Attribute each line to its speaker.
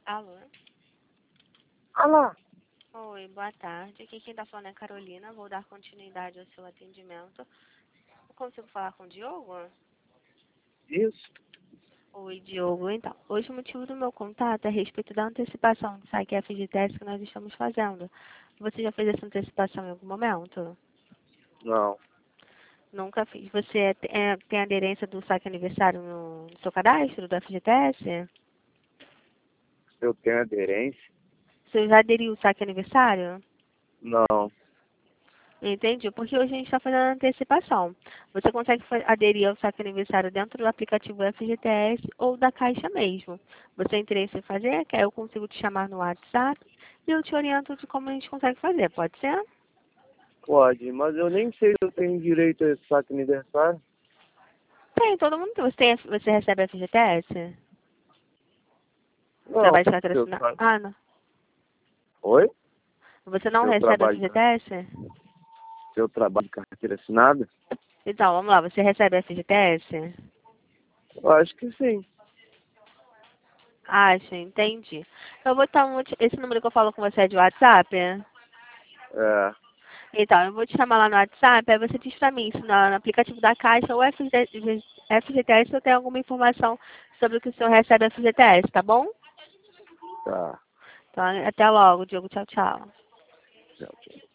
Speaker 1: Alô?
Speaker 2: Alô?
Speaker 1: Oi, boa tarde. Aqui quem está falando é Carolina. Vou dar continuidade ao seu atendimento. Eu consigo falar com o Diogo?
Speaker 2: Isso.
Speaker 1: Oi, Diogo. Então, hoje o motivo do meu contato é a respeito da antecipação do saque FGTS que nós estamos fazendo. Você já fez essa antecipação em algum momento?
Speaker 2: Não.
Speaker 1: Nunca fiz. Você tem aderência do saque aniversário no seu cadastro do FGTS?
Speaker 2: Eu tenho aderência?
Speaker 1: Você já aderiu ao saque aniversário?
Speaker 2: Não.
Speaker 1: Entendi, porque hoje a gente está fazendo a antecipação. Você consegue aderir ao saque aniversário dentro do aplicativo FGTS ou da Caixa mesmo. Você tem interesse em fazer? Que aí eu consigo te chamar no WhatsApp e eu te oriento de como a gente consegue fazer, pode ser?
Speaker 2: Pode, mas eu nem sei se eu tenho direito a esse saque aniversário.
Speaker 1: Tem, todo mundo tem. Você recebe FGTS?
Speaker 2: Não.
Speaker 1: Trabalho de
Speaker 2: Eu
Speaker 1: patrocinar?
Speaker 2: tra...
Speaker 1: Ah, não.
Speaker 2: Oi?
Speaker 1: Você não
Speaker 2: Eu
Speaker 1: recebe
Speaker 2: trabalho,
Speaker 1: FGTS?
Speaker 2: eu trabalho de carteira assinada?
Speaker 1: Então, vamos lá. Você recebe FGTS?
Speaker 2: Eu acho que sim.
Speaker 1: Acho, entendi. Eu vou botar esse número que eu falo com você é de WhatsApp?
Speaker 2: É.
Speaker 1: Então, eu vou te chamar lá no WhatsApp, aí você diz pra mim se no aplicativo da Caixa ou FGTS eu tenho alguma informação sobre o que o senhor recebe FGTS, tá bom?
Speaker 2: Tá.
Speaker 1: Então, até logo, Diogo. Tchau, tchau.
Speaker 2: Tchau, tchau.